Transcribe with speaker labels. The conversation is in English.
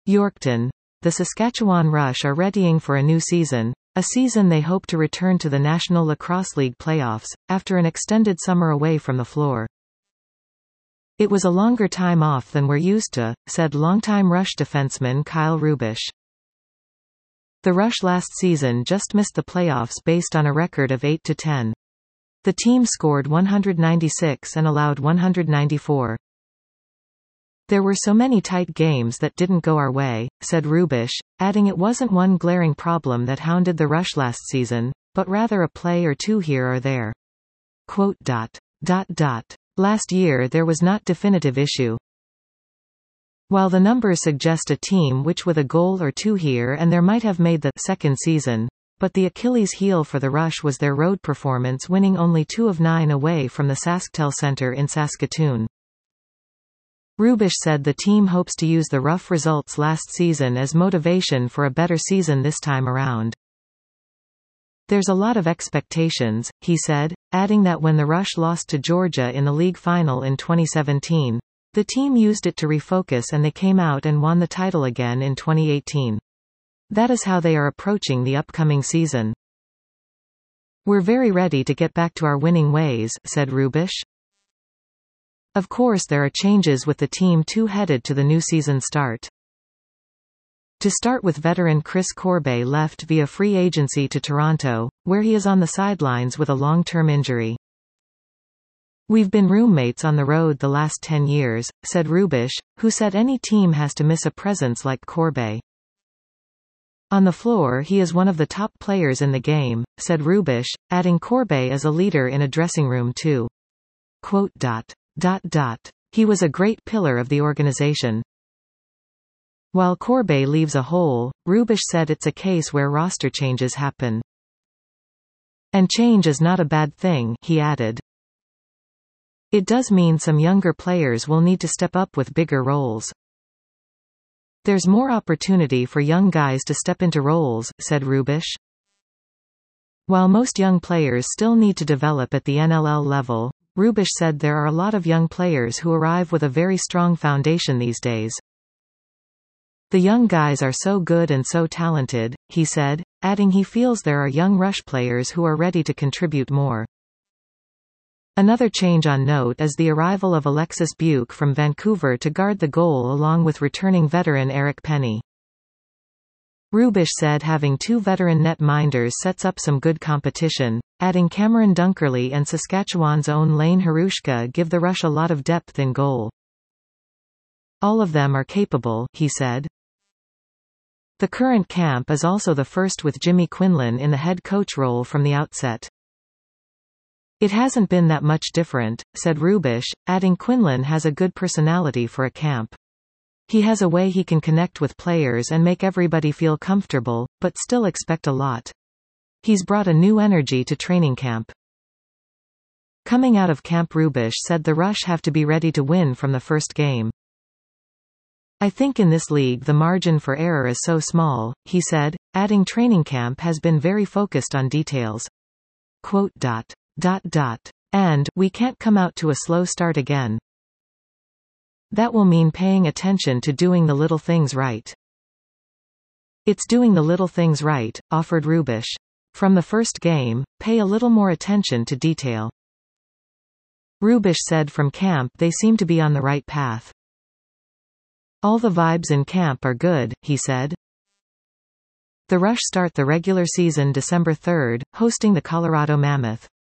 Speaker 1: Yorkton. The Saskatchewan Rush are readying for a new season, a season they hope to return to the National Lacrosse League playoffs, after an extended summer away from the floor. It was a longer time off than we're used to, said longtime Rush defenseman Kyle Rubisch. The Rush last season just missed the playoffs based on a record of 8-10. The team scored 196 and allowed 194. There were so many tight games that didn't go our way, said Rubisch, adding it wasn't one glaring problem that hounded the Rush last season, but rather a play or two here or there. Quote, Last year there was not definitive issue. While the numbers suggest a team which with a goal or two here and there might have made the second season, but the Achilles heel for the Rush was their road performance, winning only 2 of 9 away from the SaskTel Centre in Saskatoon. Rubisch said the team hopes to use the rough results last season as motivation for a better season this time around. There's a lot of expectations, he said, adding that when the Rush lost to Georgia in the league final in 2017, the team used it to refocus and they came out and won the title again in 2018. That is how they are approaching the upcoming season. We're very ready to get back to our winning ways, said Rubisch. Of course there are changes with the team too headed to the new season start. To start with, veteran Chris Corbet left via free agency to Toronto, where he is on the sidelines with a long-term injury. We've been roommates on the road the last 10 years, said Rubisch, who said any team has to miss a presence like Corbet. On the floor he is one of the top players in the game, said Rubisch, adding Corbet as a leader in a dressing room too. Quote, He was a great pillar of the organization. While Corbet leaves a hole, Rubisch said it's a case where roster changes happen. And change is not a bad thing, he added. It does mean some younger players will need to step up with bigger roles. There's more opportunity for young guys to step into roles, said Rubisch. While most young players still need to develop at the NLL level, Rubisch said there are a lot of young players who arrive with a very strong foundation these days. The young guys are so good and so talented, he said, adding he feels there are young Rush players who are ready to contribute more. Another change on note is the arrival of Alexis Buke from Vancouver to guard the goal along with returning veteran Eric Penny. Rubisch said having 2 veteran netminders sets up some good competition, adding Cameron Dunkerley and Saskatchewan's own Lane Harushka give the Rush a lot of depth in goal. All of them are capable, he said. The current camp is also the first with Jimmy Quinlan in the head coach role from the outset. It hasn't been that much different, said Rubisch, adding Quinlan has a good personality for a camp. He has a way he can connect with players and make everybody feel comfortable, but still expect a lot. He's brought a new energy to training camp. Coming out of camp, Rubisch said the Rush have to be ready to win from the first game. I think in this league the margin for error is so small, he said, adding training camp has been very focused on details. Quote, And we can't come out to a slow start again. That will mean paying attention to doing the little things right. It's doing the little things right, offered Rubisch. From the first game, pay a little more attention to detail. Rubisch said from camp they seem to be on the right path. All the vibes in camp are good, he said. The Rush start the regular season December 3, hosting the Colorado Mammoth.